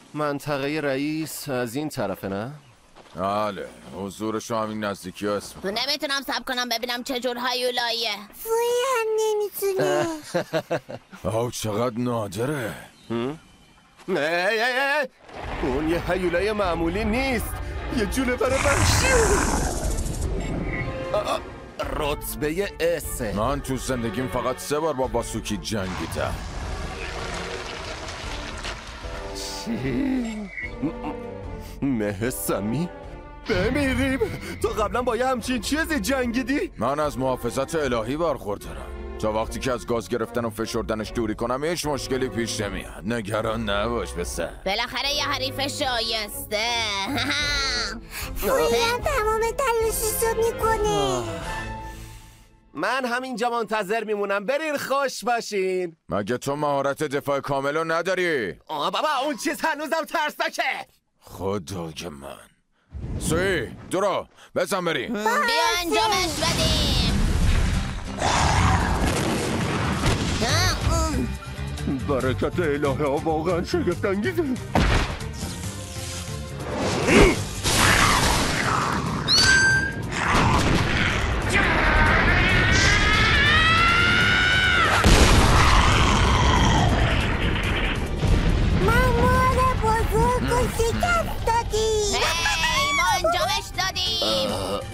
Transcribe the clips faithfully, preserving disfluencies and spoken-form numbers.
منطقه رئیس از این طرفه نه؟ بله حضورشو همین نزدیکی ها اسم تو نمیتونم صبر کنم ببینم چجور هیولاییه. فوی هم نمیتونه. آه چقدر نادره. ای ای ای اون یه هیولای معمولی نیست، یه جونور وحشی. رتبه اسه. من تو زندگیم فقط سه بار با باسوکی جنگیدم. چی؟ مه سمی؟ بمیریم. تو قبلا با یه همچین چیزی جنگیدی؟ من از محافظت الهی برخوردارم. تا وقتی که از گاز گرفتن و فشردنش دوری کنم هیچ مشکلی پیش نمیاد. نگران نباش بسه. بالاخره یه حریف شایسته. فوی هم تمام تلاششو میکنه. من همینجا منتظر میمونم، برین خوش باشین. مگه تو مهارت دفاع کاملو نداری؟ آه بابا اون چیز هنوزم ترسناکه. خدای من. سوی درو بزن بریم. بیا انجامش بدیم. برکت الهه ها واقعا شگفت انگیزه. مامور بزرگ و شکست دادی. هی ما انجامش دادیم.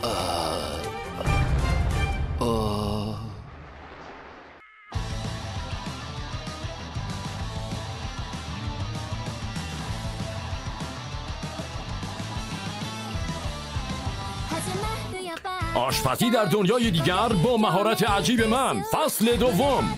آشپزی در دنیای دیگر با مهارت عجیب من، فصل دوم.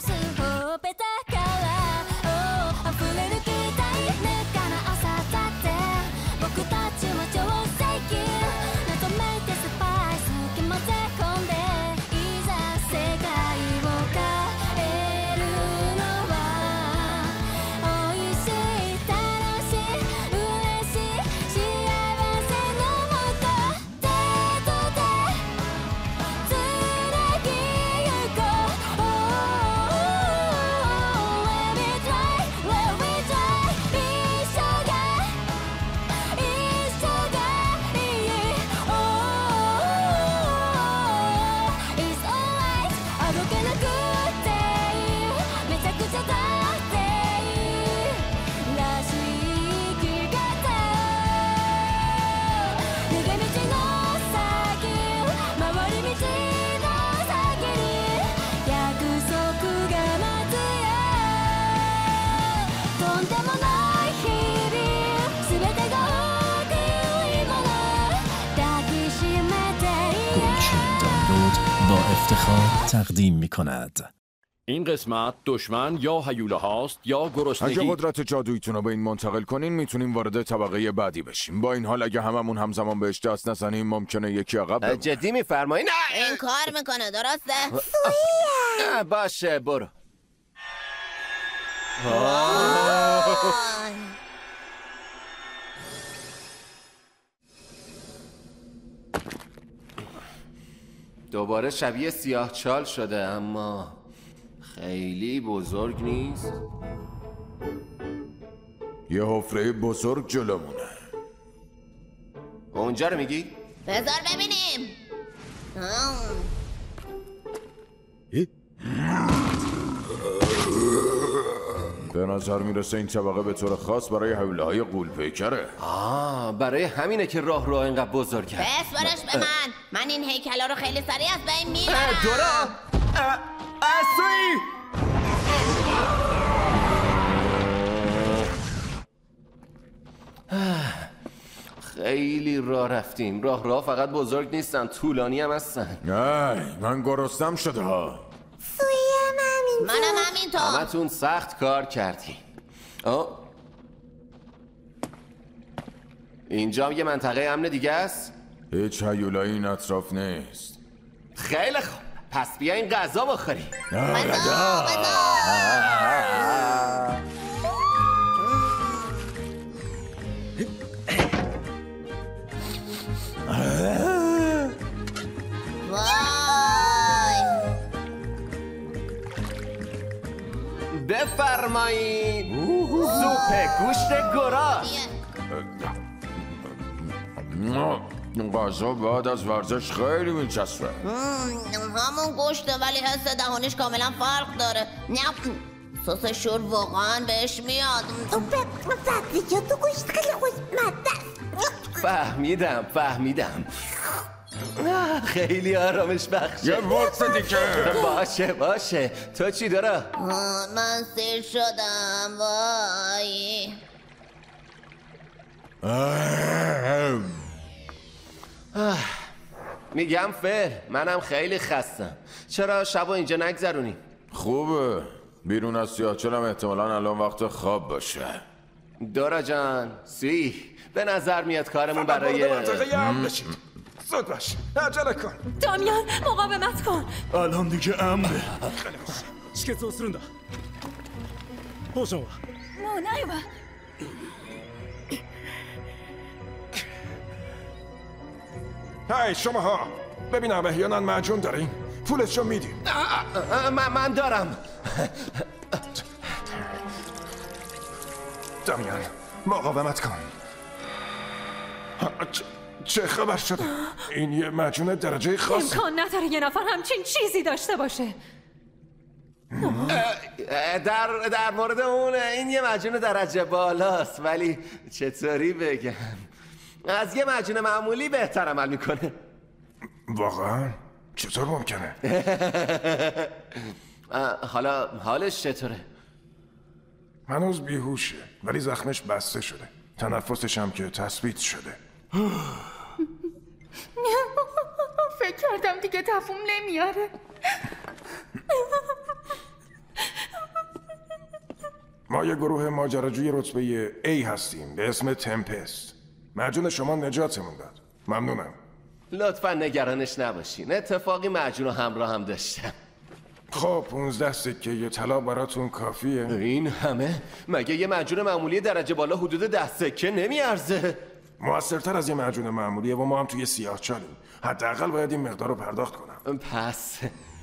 با افتخار تقدیم می کند. این قسمت دشمن یا هیوله هاست یا گرسنگی. اگه قدرت جادوییتون رو به این منتقل کنین میتونیم وارد طبقه بعدی بشیم. با این حال اگه هممون همزمان بهش دست نزنیم ممکنه یکی عقب بمونه. جدی میفرمایی؟ نه این کار میکنه درسته؟ نه باشه برو. دوباره شبیه سیاه چال شده اما خیلی بزرگ نیست. یه حفره بزرگ جلومونه. اونجا رو میگی؟ بذار ببینیم. به نظر میرسه این طبقه به طور خاص برای حوله های غول پیکره. آه برای همینه که راه رو اینقدر بزرگ کرد. بسپارش به من. من این هیکلا رو خیلی سریع از بین میبرم. دورا اصوی خیلی راه رفتیم. راه راه فقط بزرگ نیستن، طولانی هم هستن. نه من گرستم شده ها. فوی هم همینطور. منم همینطور. همتون سخت کار کردیم. آه اینجا یه منطقه امن دیگه است؟ هیچ هیولایی این اطراف نیست. خیلی خوب پس بیاین غذا بخوریم. وای بفرمایید. ببین سوپ گوشت گراش. این غذا بعد از ورزش خیلی میچسبه. همون گوشته ولی حس دهانش کاملا فرق داره. سس شور واقعا بهش میاد. فقری جا تو گوشت خیلی خوشمزه است. فهمیدم فهمیدم خیلی آرامش بخشه. یه ورس دیگه. باشه باشه. تو چی داره؟ من سیر شدم وای. میگم فر منم خیلی خستم. چرا شبو اینجا نگذرونی؟ خوبه بیرون از سیاهچالم احتمالاً الان وقت خواب باشه. دورا جان سی به نظر میاد کارمون برای زود باش عجله کن. دامیان مقاومت کن. الان دیگه امنه. شکستするんだ。ポーションはもうないわ。 های شما ها ببینم احیانا معجون داریم. پولشو میدیم. من من دارم. دامیان مقاومت کن. چه خبر شده؟ این یه معجون درجه خاص. امکان نداره یه نفر همچین چیزی داشته باشه. در در مورد اون این یه معجون درجه بالاست ولی چطوری بگم از یه معجون معمولی بهتر عمل میکنه. واقعا؟ چطور ممکنه؟ حالا حالش چطوره؟ هنوز بیهوشه ولی زخمش بسته شده. تنفسش هم که تثبیت شده. فکر کردم دیگه تفوم نمیاره. ما یه گروه ماجراجوی رتبه A هستیم به اسم تمپست. معجون شما نجاتمون داد. ممنونم. لطفا نگرانش نباشین. اتفاقی معجون رو همراه هم داشتم. خب پونزده سکه یه طلا براتون کافیه؟ این همه؟ مگه یه معجون معمولی درجه بالا حدود ده سکه نمیارزه؟ موثرتر از یه معجون معمولیه و ما هم توی سیاهچالیم. حداقل باید این مقدار رو پرداخت کنم. پس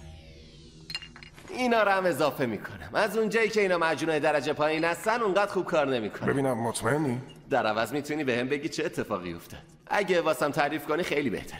اینا رو هم اضافه میکنم. از اونجایی که اینا معجونای درجه پایین هستن اونقدر خوب کار نمیکنن. ببینم مطمئنی؟ در عوض میتونی به هم بگی چه اتفاقی افتاد. اگه واسم تعریف کنی خیلی بهتره.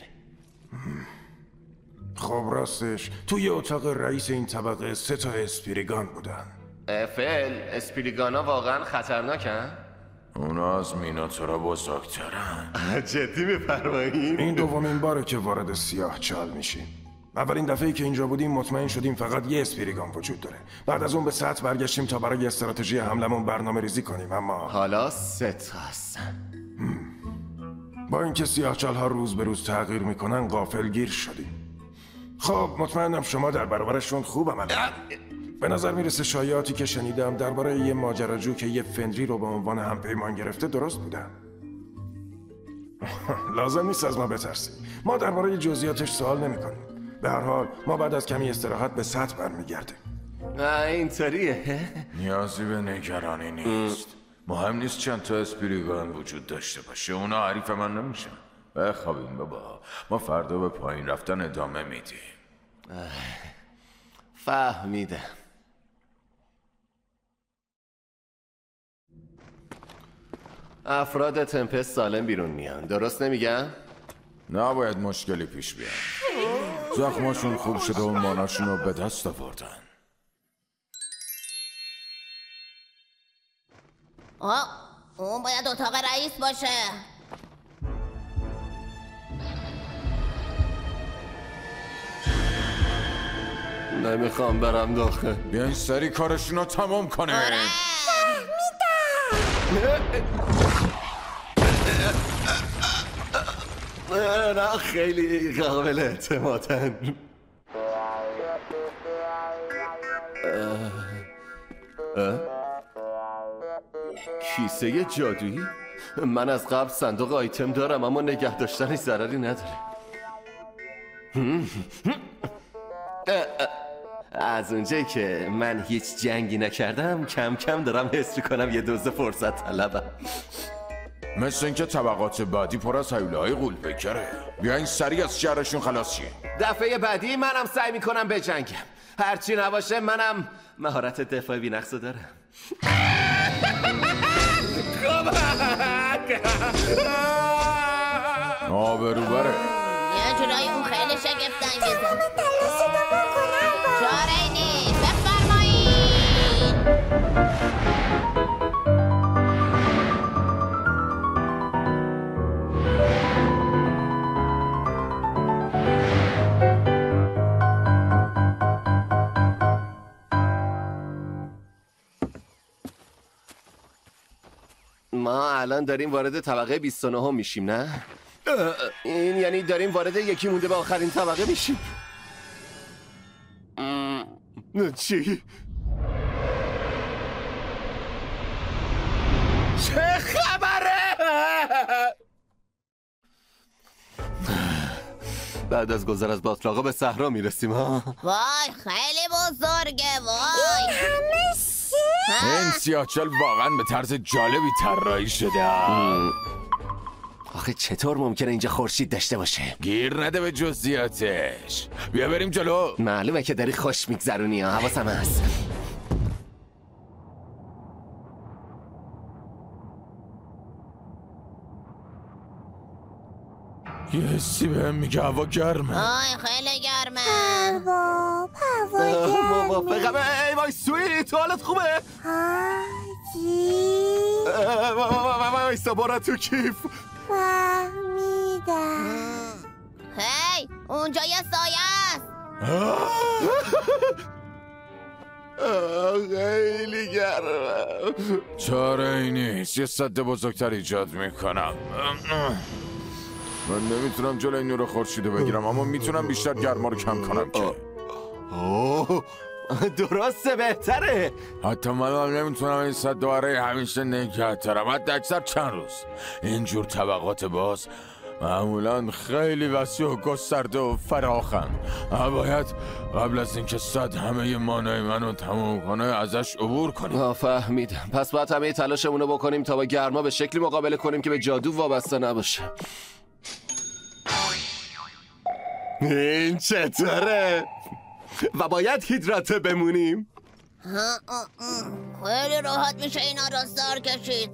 خب راستش توی اتاق رئیس این طبقه سه تا اسپیریگان بودن. افل اسپیریگانا واقعا خطرناکن؟ اونا از میناتورا بزرگترن. جدی میفرمایید؟ این دومین باره که وارد سیاهچال میشیم. اولین دفعه‌ای که اینجا بودیم مطمئن شدیم فقط یه اسپیریگان وجود داره. بعد از اون به سطح برگشتیم تا برای استراتژی حملمون برنامه ریزی کنیم اما حالا سه تا هستن. با اینکه سیاهچال ها روز به روز تغییر میکنن غافلگیر شدیم. خب مطمئنم شما در برابرشون خوب عمل کردید. به نظر میرسه شایعاتی که شنیدم درباره یه ماجراجو که یه فنری رو به عنوان همپیمان گرفته درست بودن. لازم نیست از ما بترسید. ما درباره جزئیاتش سوال نمی‌کنیم. به هر حال ما بعد از کمی استراحت به سطح برمیگردیم. اینطوریه؟ نیازی به نگرانی نیست. مهم نیست چند تا اسپیریگان وجود داشته باشه. اونا حریف من نمیشن. بخوابیم بابا. ما فردا به پایین رفتن ادامه میدیم. فهمیدم. افراد تمپست سالم بیرون میان. درست نمیگم؟ نباید مشکلی پیش بیاد. زخماشون خوب شده و ماناشون رو به دست آوردن. آه اون باید اتاق رئیس باشه. نمیخوام برم داخل. بیاین سری کارشون رو تمام کنه. آره. نه خیلی قابل اعتمادن. کیسه جادویی؟ من از قبل صندوق آیتم دارم اما نگه داشتنش ضرری نداره. از اونجایی که من هیچ جنگی نکردم کم کم دارم حس میکنم یه دوز فرصت طلبم. مثل اینکه طبقات بعدی پر از هیوله‌های غول‌پیکره. بیاین سریع از شهرشون خلاص شیم. دفعه بعدی منم سعی میکنم بجنگم. هرچی نباشه منم مهارت دفاع بی‌نقص دارم. آبرو بره. یه جورایی اون خیلی شگفت انگیزه. چاره نیست، بفرمایید. ما الان داریم وارد طبقه بیست و نه میشیم نه؟ این یعنی داریم وارد یکی مونده به آخرین طبقه میشیم. چی؟ چه خبره؟ بعد از گذر از باطلاقا به صحرا میرسیم ها. وای خیلی بزرگه وای. این سیاهچال واقعا به طرز جالبی طراحی شده. آخه چطور ممکنه اینجا خورشید داشته باشه؟ گیر نده به جزئیاتش. بیا بریم جلو. معلومه که داری خوش میگذرونی ها، حواسم هست. یه حسی بهم میگه هوا گرمه. آی خیلی گرمه. هوا هوا موافقم. ای وای سویت حالت خوبه؟ هاجی وایسا برا تو کیف. فهمیدم. هی اونجا یه سایه است. خیلی گرمه. چاره ای نیست، یه سد بزرگتر ایجاد میکنم. من نمیتونم جلوی نور خورشیدو بگیرم، اما میتونم بیشتر گرما رو کم کنم که. اوه درسته بهتره. حتی من نمیتونم این سد دواره همیشه نگه دارم، حتی اکثر چند روز. اینجور طبقات باز معمولا خیلی وسیع و گسترده و فراخن. باید قبل از اینکه سد همه مانع منو تموم کنه ازش عبور کنیم. آه فهمیدم. پس باید همه تلاشمونو بکنیم تا با گرما به شکلی مقابله کنیم که به جادو وابسته نباشه. این چطوره؟ و باید هیدراته بمونیم. خیلی راحت میشه اینا را سر کشید.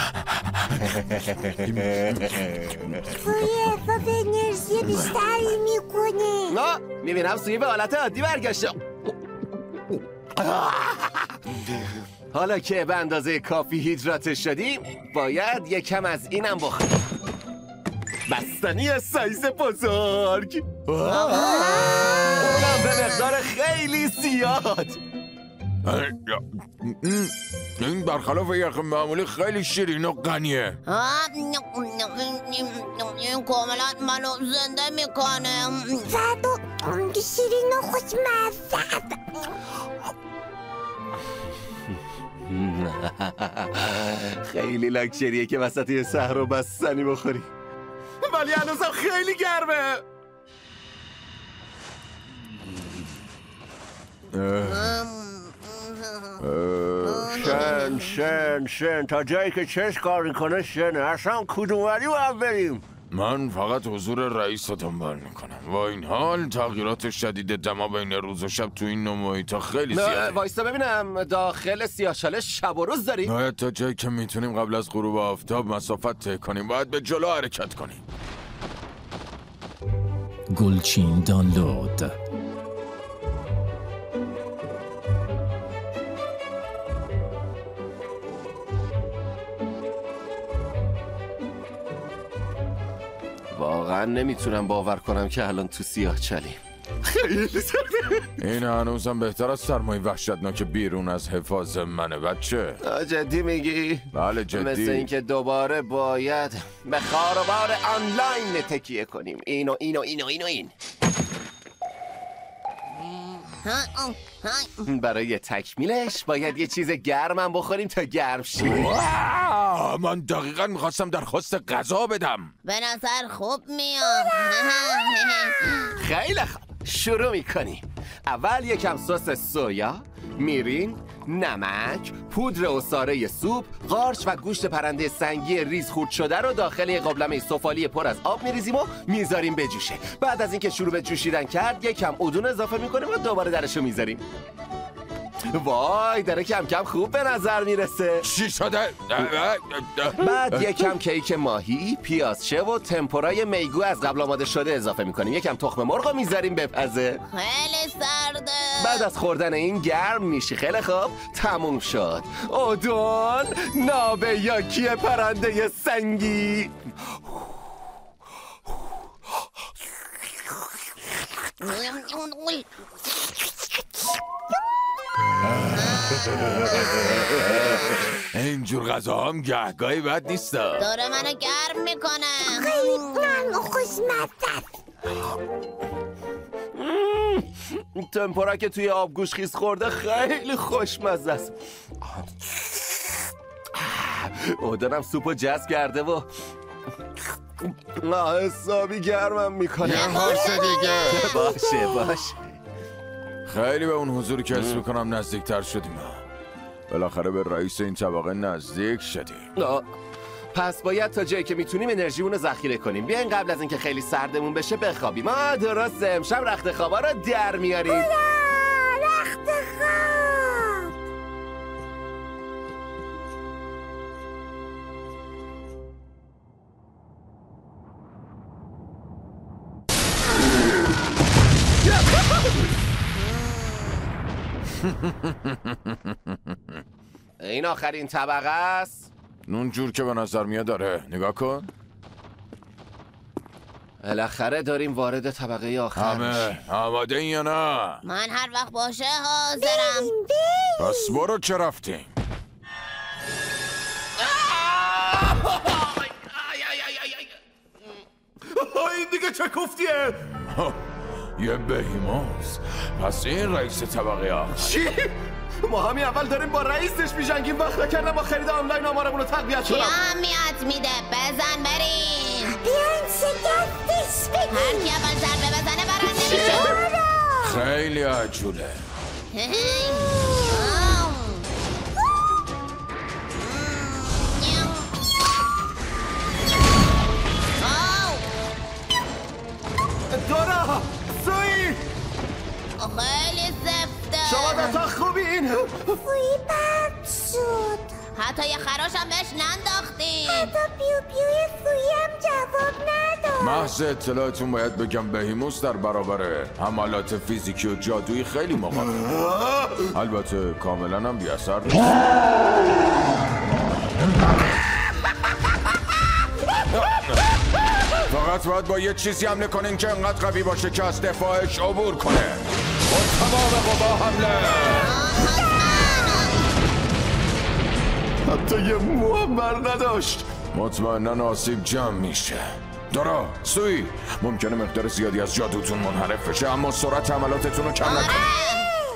توی ارفا به انرژی بیشتری میکنه. نه میبینم سویی به حالت عادی برگشته. حالا که به اندازه کافی هیدراته شدیم باید یکم از اینم بخوریم. بستنی سایز بزرگ. اونم به مقدار خیلی زیاد. این برخلاف یخ معمولی خیلی شیرین و غنیه. این کاملا منو زنده میکنه. زد و شیرین و خوشمزد. خیلی لاکچریه که وسط یه صحرا بستنی بخوری، ولی هنوزم خیلی گرمه. شن شن شن تا جایی که چشم کار میکنه شنه. اصلا کدوم ولی باید بریم؟ من فقط حضور رئیس رو دنبال میکنم. با این حال تغییرات شدید دما بین روز و شب تو این نوع محیطا خیلی زیاده. وایستا ببینم داخل سیاهچاله شب و روز داری؟ باید تا جایی که میتونیم قبل از غروب آفتاب مسافت طی کنیم. باید به جلو حرکت کنیم. گلچین دانلود. واقعا نمیتونم باور کنم که الان تو سیاهچالیم. خیلی سرده. این هنوزم بهتر از سرمای وحشتناک بیرون از حفاظ منه بچه. جدی میگی؟ بله جدی. مثل اینکه دوباره باید به خاروبار آنلاین تکیه کنیم. اینو اینو اینو اینو این برای تکمیلش باید یه چیز گرمم بخوریم تا گرم شیم. من دقیقا میخواستم درخواست غذا بدم. به نظر خوب میاد. خیلی خوب شروع میکنیم. اول یکم سس سویا، میرین، نمک، پودر عصاره سوپ، قارچ و گوشت پرنده سنگی ریز خورد شده رو داخل یه قابلمه سفالی پر از آب میریزیم و میذاریم بجوشه. بعد از اینکه شروع به جوشیدن کرد یکم ادون اضافه میکنیم و دوباره درشو میذاریم. وای داره کم کم خوب به نظر میرسه. چی شده؟ بعد یکم کیک ماهی، پیازچه و تمپورای میگو از قبل آماده شده اضافه میکنیم. یکم تخم مرغ رو میذاریم بپزه. خیلی سرده. بعد از خوردن این گرم میشی. خیلی خوب تموم شد. ادون نابه یاکی پرنده سنگی. اینجور غذا هم گهگاهی بد نیست. داره منو گرم میکنه. خیلی نرم و خوشمزه. تمپورا که توی آبگوش خیس خورده خیلی خوشمزه است. ادونم سوپو جذب کرده و حسابی گرمم میکنه. یه قرص دیگه. باشه باشه. خیلی به اون حضوری که حس میکنم نزدیکتر شدیم. بالاخره به رئیس این طبقه نزدیک شدیم. آه. پس باید تا جایی که میتونیم انرژیمون رو ذخیره کنیم. بیاین قبل از اینکه خیلی سردمون بشه بخوابیم. آه درسته، امشب رخت خوابا رو در میاریم. رخت خواب. این آخرین طبقه است. اون جور که به نظر میاد داره. نگاه کن. بالاخره داریم وارد طبقه آخر همه میشیم. آماده این یا نه؟ من هر وقت باشه حاضرم. پس برو چه رفتیم؟ این دیگه چه کوفتیه؟ یه بهیموز. پس این رئیس طبقه آخر. چی؟ ما همین اول داریم با رئیسش میجنگیم. وقت نکردم با خرید آنلاین آمارمون رو تقویت کی کنم. اهمیت میده؟ بزن بریم. بیاین شکستش بدیم. هر کی اول ضربه بزنه برنده میشه. خیلی عجوله. دورا سوی خیلی زفته. شما دوتا خوبین. فویی بد شد. حتی یه خراشم بهش ننداختیم. حتی بیو بیوی فویی هم جواب نداد. محض اطلاعتون باید بگم بهیموس در برابر حملات فیزیکی و جادویی خیلی مقاومه. البته کاملا هم بی اثر نیست. فقط باید با یه چیزی حمله کنین که انقدر قوی باشه که از دفاعش عبور کنه. با تمام قوا حمله. حتی یه موامر نداشت. مطمئنا آسیب جمع میشه. دارا، سوی، ممکنه مقدار زیادی از جادوتون منحرف بشه اما سرعت حملاتتون رو کم نکنه.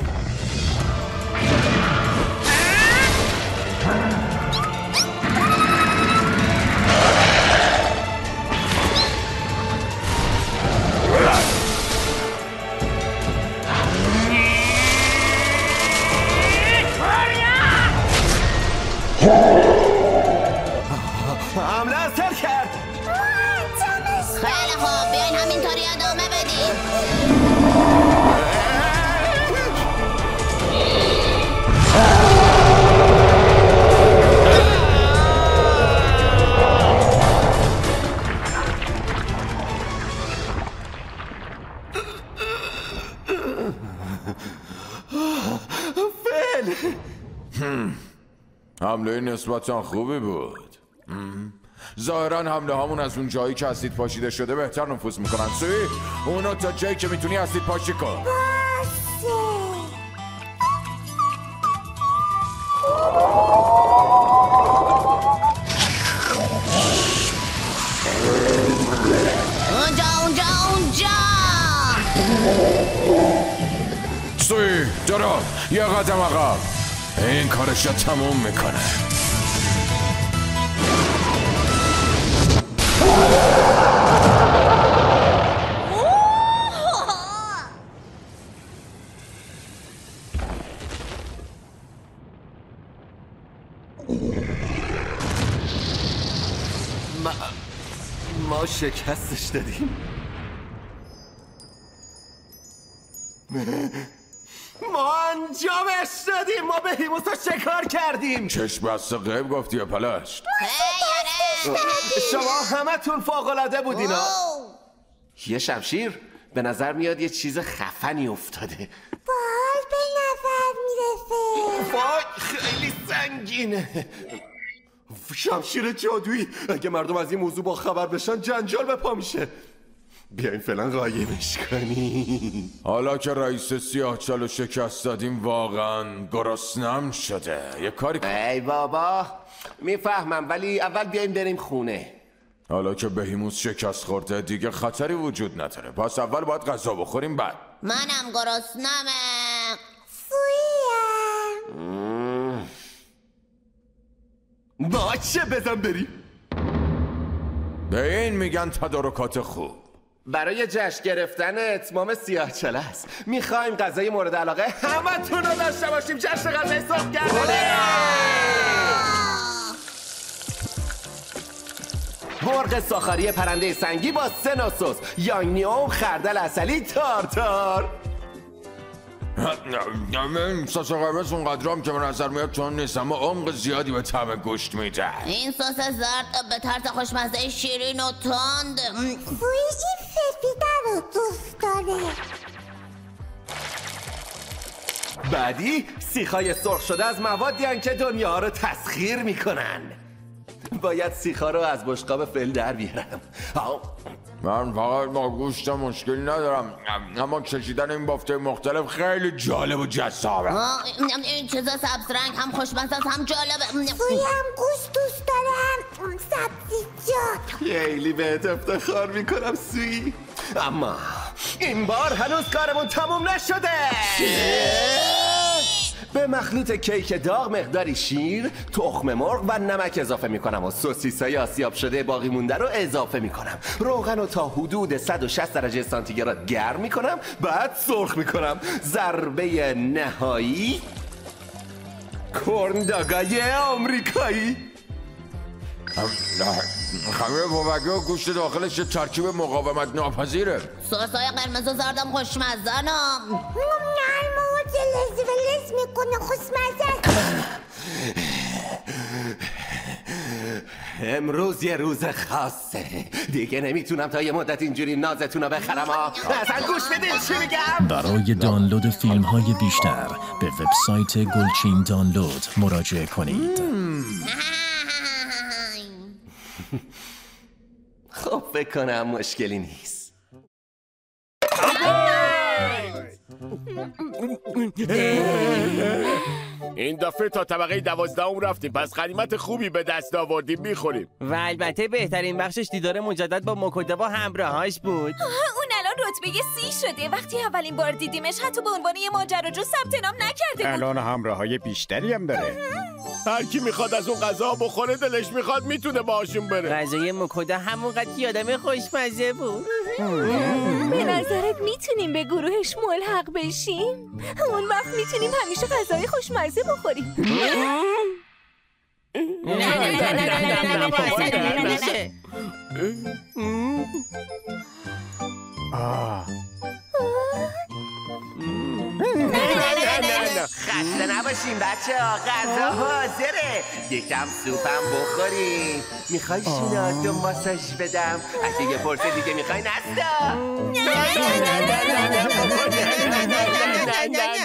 حمله اثر کرد. خیلی خوب بیاین همینطوری ادامه بدیم. فعل حمله نسبتاً خوبی بود. ظاهراً حمله هامون از اون جایی که اسید پاشیده شده بهتر نفوذ میکنن. سوی اونو تا جایی که میتونی اسید پاشی کن. اونجا اونجا اونجا. سوی درا یه قدم عقب. این کارش رو تموم میکنه. ما, ما شکستش دادیم. ما انجامش دادیم. ما به هیموسا شکار کردیم. چشم بسته غیب گفتی یا پلشت؟ شما همه تون فوق‌العاده بودین. یه شمشیر به نظر میاد یه چیز خفنی افتاده. بال به نظر میرسه. وای خیلی سنگینه. شمشیر جادویی. اگه مردم از این موضوع با خبر بشن جنجال به پا میشه. بیاین فعلا قایمش کنی. حالا که رئیس سیاهچالو شکست دادیم واقعا گرسنم شده. یه کاری کن. ای بابا میفهمم، ولی اول بیاین بریم خونه. حالا که بهیموس شکست خورده دیگه خطری وجود نداره. پس اول باید غذا بخوریم بعد. منم گرسنمه. سویم باشه بزن بریم. به این میگن تدارکات خوب. برای جشن گرفتن اتمام سیاهچاله است. میخوایم غذای مورد علاقه همه تون رو داشته باشیم. جشن غذای صبح گردنه. مرغ ساخاری پرنده سنگی با سه نوع سس، یانگنیوم، خردل اصلی، تارتار. این سس قرمز اونقدر هم که به نظر میاد چون نیست، اما عمق زیادی به طعم گوشت میده. این سس زرد به طرز خوشمزه شیرین و تند. سویشی سفیده رو دوست داره. بعدی سیخای سرخ شده از موادی هن که دنیا رو تسخیر میکنن. باید سیخا رو از بشقاب فل در بیارم. من فقط با گوشت مشکلی ندارم، اما کشیدن این بافته مختلف خیلی جالب و جذابه. این چیزا سبز رنگ هم خوشمزه است هم جالبه. سوی هم گوشت دوست داره هم سبزیجات. خیلی بهت افتخار میکنم سوی، اما این بار هنوز کارمون تموم نشده. به مخلوط کیک داغ مقداری شیر، تخم مرغ و نمک اضافه میکنم و سوسیسای آسیاب شده باقی مونده رو اضافه میکنم. روغن رو تا حدود صد و شصت درجه سانتیگراد گرم میکنم، بعد سرخ میکنم. ضربه نهایی کورن داگای آمریکایی. خمیر پفکی و گوشت داخلش یه ترکیب مقاومت ناپذیره. سسای قرمز و زردم خوشمزه نم. نرمو جلز ولز میکنه خوشمزه. امروز یه روز خاصه. دیگه نمیتونم تا یه مدت اینجوری نازتون رو بخرم ها. اصلا گوش بدین چی میگم. برای دانلود فیلم های بیشتر به وبسایت گلچین دانلود مراجعه کنید. خب فکر کنم مشکلی نیست. این دفعه تا طبقه دوازدهم رفتیم، پس غنیمت خوبی به دست آوردیم، میخوریم. و البته بهترین بخشش دیدار مجدد با موکودا و همراهاش بود. اون الان رتبه سی شده. وقتی اولین بار دیدیمش حتی به عنوان یه ماجراجو ثبت نام نکرده بود. الان همراهای بیشتری هم داره. هر کی میخواد از اون غذا بخوره دلش میخواد میتونه باهاشون بره. غذای موکودا همونقدر که آدم خوشمزه بود. به نظرت میتونیم به گروهش ملحق بشیم؟ اون وقت میتونیم همیشه غذای خوشمزه بخوریم. نه نه نه نه نه نه خسته نباشیم بچه ها، غذا حاضره. یکم سوپم بخوریم. میخوای شوناتو ماساژ بدم؟ اگه یه پرسه دیگه میخوای نستا؟